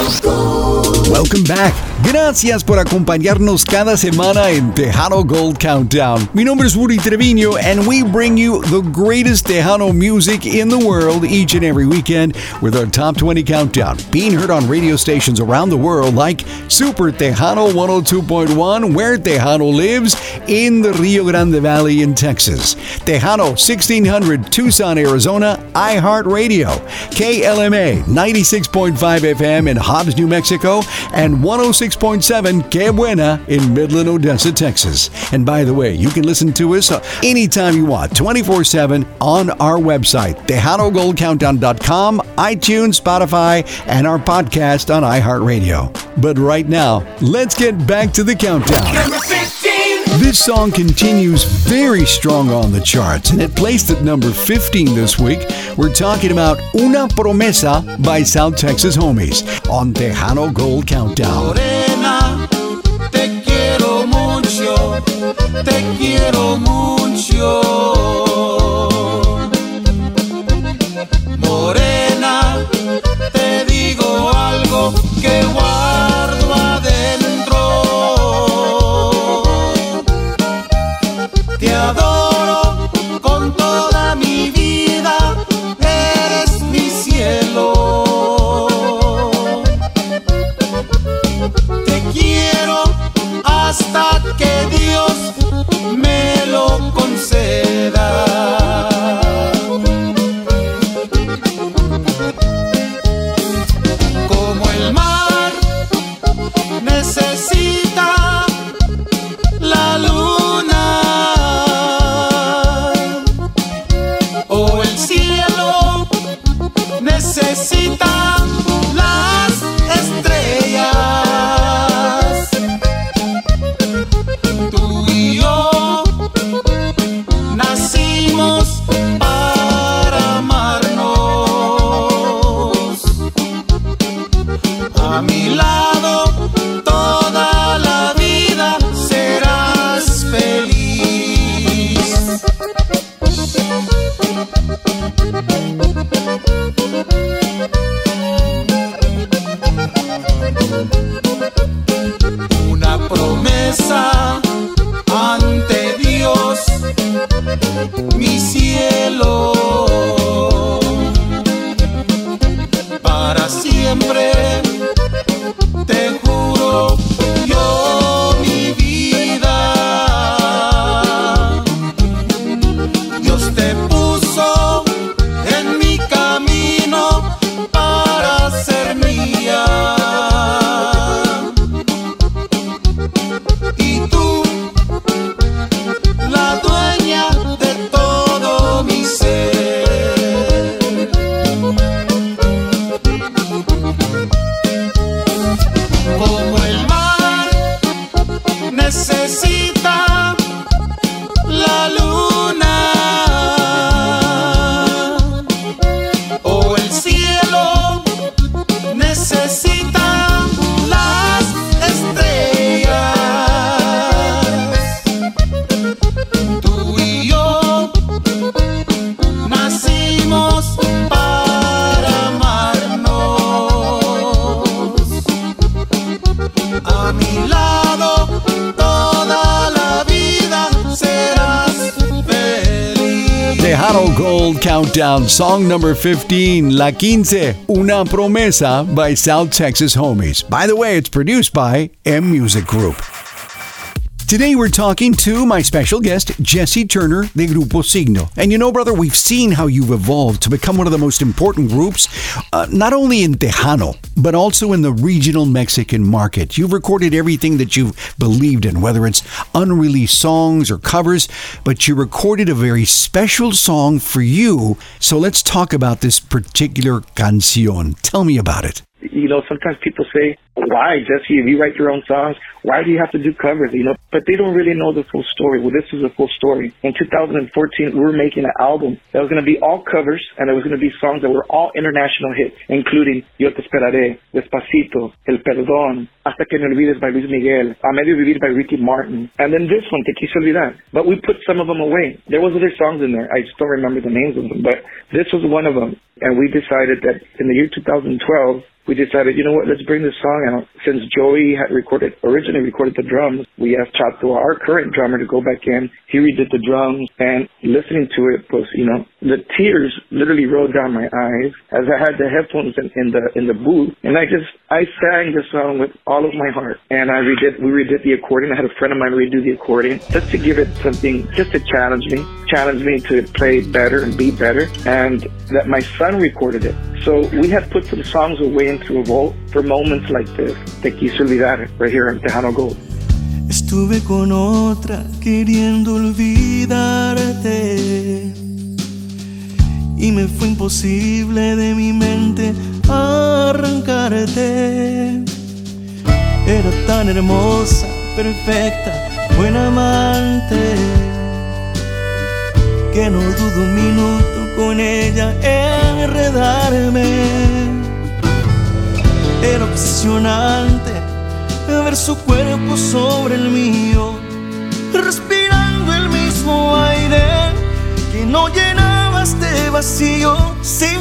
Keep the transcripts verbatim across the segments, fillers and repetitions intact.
Welcome back. Gracias por acompañarnos cada semana en Tejano Gold Countdown. Mi nombre es Rudy Treviño, and we bring you the greatest Tejano music in the world each and every weekend with our Top twenty Countdown, being heard on radio stations around the world like Super Tejano one oh two point one, where Tejano lives, in the Rio Grande Valley in Texas. Tejano sixteen hundred Tucson, Arizona, iHeartRadio. K L M A ninety-six point five F M in Hobbs, New Mexico, and one oh six point seven Que Buena in Midland, Odessa, Texas. And by the way, you can listen to us anytime you want, twenty-four seven on our website, Tejano Gold Countdown dot com, iTunes, Spotify, and our podcast on iHeartRadio. But right now, let's get back to the countdown. Number fifteen. This song continues very strong on the charts, and it placed at number fifteen this week. We're talking about Una Promesa by South Texas Homies on Tejano Gold Countdown. Morena, te quiero mucho, te quiero mucho. Morena, te digo algo que guardo adentro. Te adoro con toda mi vida, eres mi cielo. Te quiero hasta que Dios me lo conceda. Como el mar necesita la luna, o el cielo necesita las estrellas. Tú y yo nacimos para amarnos. A mi lado toda la vida serás feliz. Una promesa ante Dios, mi cielo, para siempre te juro yo mi vida. Dios te puso en mi camino para ser mía. Y tú, la dueña de todo mi ser. Como el mar necesita la luna, o el cielo necesita las estrellas. Tú y yo nacimos para amarnos. A mi lado toda la vida serás feliz. Tejano Gold Countdown, song number fifteen, La Quince, Una Promesa by South Texas Homies. By the way, it's produced by M Music Group. Today we're talking to my special guest, Jesse Turner, de Grupo Signo. And you know, brother, we've seen how you've evolved to become one of the most important groups, uh, not only in Tejano, but also in the regional Mexican market. You've recorded everything that you've believed in, whether it's unreleased songs or covers, but you recorded a very special song for you. So let's talk about this particular canción. Tell me about it. You know, sometimes people say, why, Jesse, if you write your own songs, why do you have to do covers? You know, but they don't really know the full story. Well, this is a full story. In two thousand fourteen, we were making an album that was going to be all covers, and there was going to be songs that were all international hits, including Yo Te Esperaré, Despacito, El Perdón, Hasta Que Me Olvides by Luis Miguel, A Medio Vivir by Ricky Martin, and then this one, Te Quiso Olvidar. But we put some of them away. There was other songs in there. I just don't remember the names of them, but this was one of them. And we decided that in the year two thousand twelve, we decided, you know what, let's bring this song out. Since Joey had recorded, originally recorded the drums, we asked Chato, our current drummer, to go back in. He redid the drums, and listening to it was, you know, the tears literally rolled down my eyes as I had the headphones in, in the in the booth, and I just I sang the song with all of my heart. And I redid, we redid the accordion. I had a friend of mine redo the accordion just to give it something, just to challenge me, challenge me to play better and be better. And that my son recorded it. So we had put some songs away into a vault for moments like this. Te quise olvidar, right here on Tejano Gold. Estuve con otra queriendo olvidarte y me fue imposible de mi mente arrancarte. Era tan hermosa, perfecta, buena amante, que no dudo un minuto con ella enredarme. Era obsesionante ver su cuerpo sobre el mío, respirando el mismo aire que no llenaba este vacío sin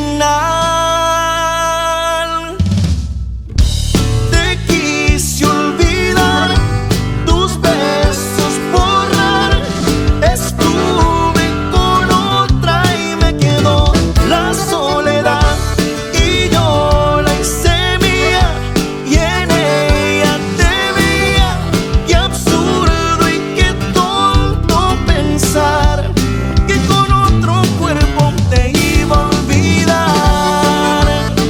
final. Te quise olvidar, tus besos borrar. Estuve con otra y me quedó la soledad, y yo la hice mía y en ella te veía. Qué absurdo y qué tonto pensar que con otro cuerpo te iba a olvidar.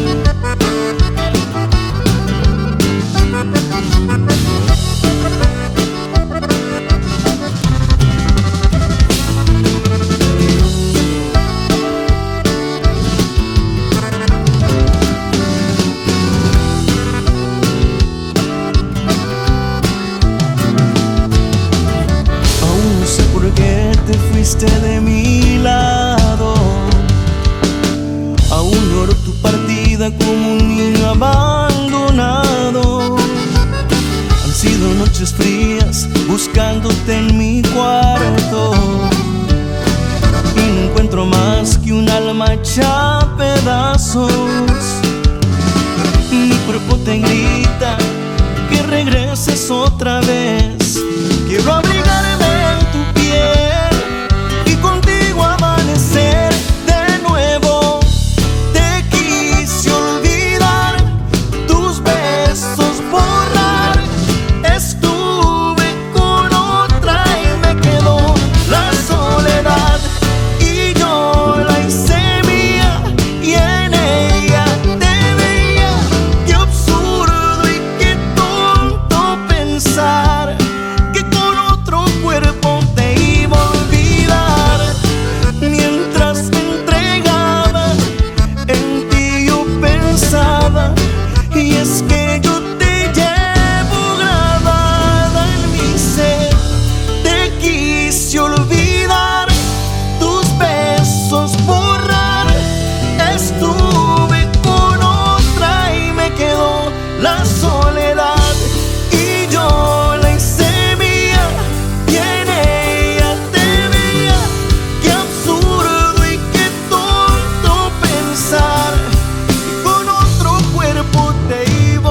Aún no sé por qué te fuiste de mi lado. Aún lloro tu partida como un niño abandonado. Han sido noches frías buscándote en mi cuarto, y no encuentro más que un alma hecha a pedazos. Mi cuerpo te grita que regreses otra vez. Quiero abrigarme en tu piel y contigo amanecer de nuevo. Te quise olvidar, tus besos borrar. Estuve con otra y me quedó la soledad, y yo la hice mía y en ella te veía. Qué absurdo y qué tonto pensar que con otro cuerpo te iba a olvidar. Mientras me entregaba, en ti yo pensaba, y es que yo te llevo grabada en mi ser. Te quise olvidar, tus besos borrar. Estuve con otra y me quedó la soledad, y yo la hice mía y en ella te veía. Qué absurdo y qué tonto pensar que con otro cuerpo te iba a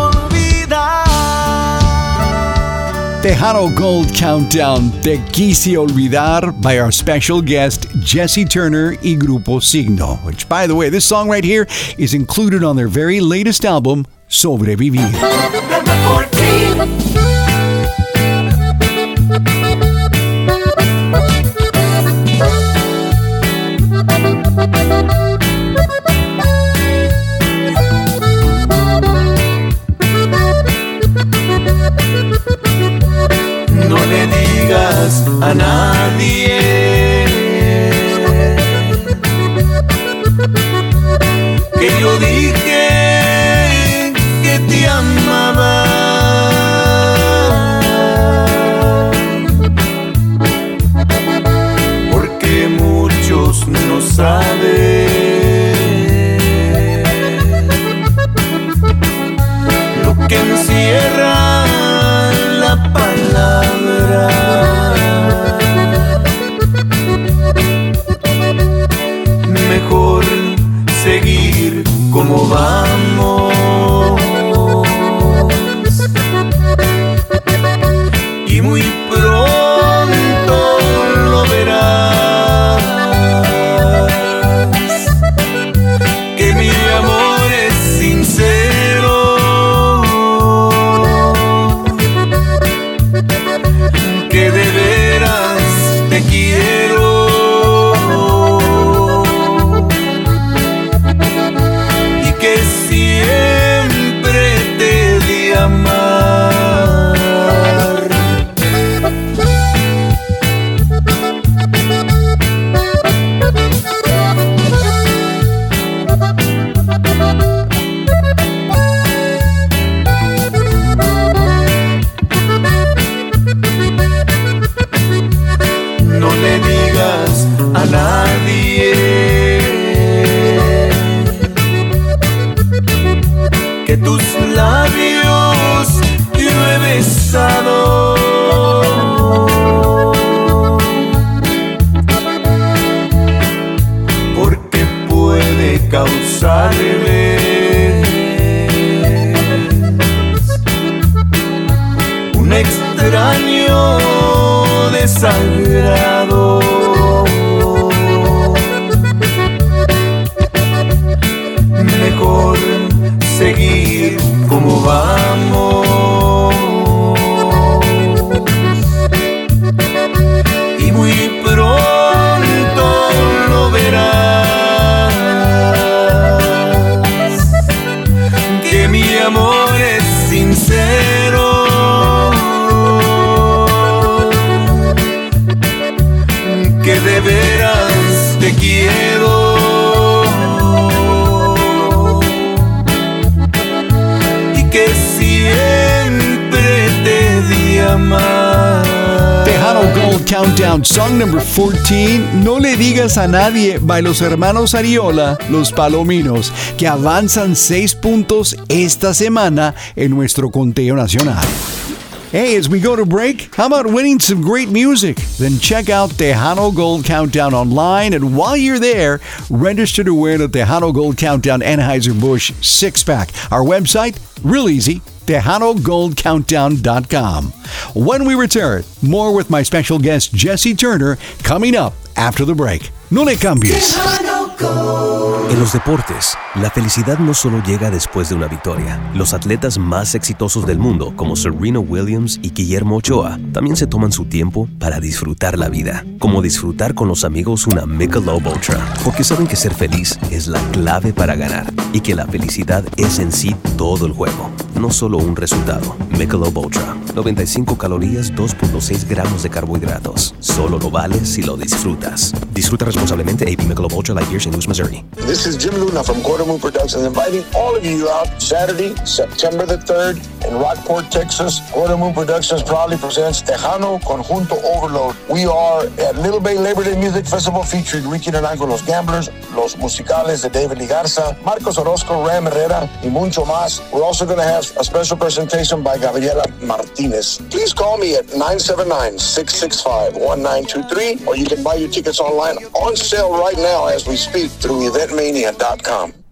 olvidar. Tejano Gold Countdown, Te Quise Olvidar, by our special guest Jesse Turner y Grupo Signo, which, by the way, this song right here is included on their very latest album, Sobrevivir. No le digas a nadie que yo dije que te amaba. tus labios yo he besado. Porque puede causarme un extraño desagrado. Mejor seguir como vamos y muy pronto lo verás, que mi amor es sincero, que de veras te quiero. Que siempre te di amar. Tejano Gold Countdown, song number fourteen. No le digas a nadie, by los hermanos Ariola, los Palominos, que avanzan seis puntos esta semana en nuestro conteo nacional. Hey, as we go to break, how about winning some great music? Then check out Tejano Gold Countdown online, and while you're there, register to win a Tejano Gold Countdown Anheuser-Busch six-pack. Our website, real easy, Tejano Gold Countdown dot com. When we return, more with my special guest Jesse Turner coming up after the break. No le cambies. En los deportes, la felicidad no solo llega después de una victoria. Los atletas más exitosos del mundo, como Serena Williams y Guillermo Ochoa, también se toman su tiempo para disfrutar la vida. Como disfrutar con los amigos una Michelob Ultra, porque saben que ser feliz es la clave para ganar y que la felicidad es en sí todo el juego, no solo un resultado. Michelob Ultra, noventa y cinco calorías, dos punto seis gramos de carbohidratos. Solo lo vale si lo disfrutas. Disfruta responsablemente. A B Michelob Ultra Light Beer, Saint Louis, Missouri. This is Jim Luna from Quarter Moon Productions, inviting all of you out Saturday, September the third, in Rockport, Texas. Quarter Moon Productions proudly presents Tejano Conjunto Overload. We are at Little Bay Labor Day Music Festival featuring Ricky Naranjo, Los Gamblers, Los Musicales de David Lee Garza, Marcos Orozco, Ram Herrera, y mucho más. We're also going to have a special presentation by Gabriela Martinez. Please call me at nine seven nine, six six five, one nine two three, or you can buy your tickets online on sale right now as we speak through event mania dot com.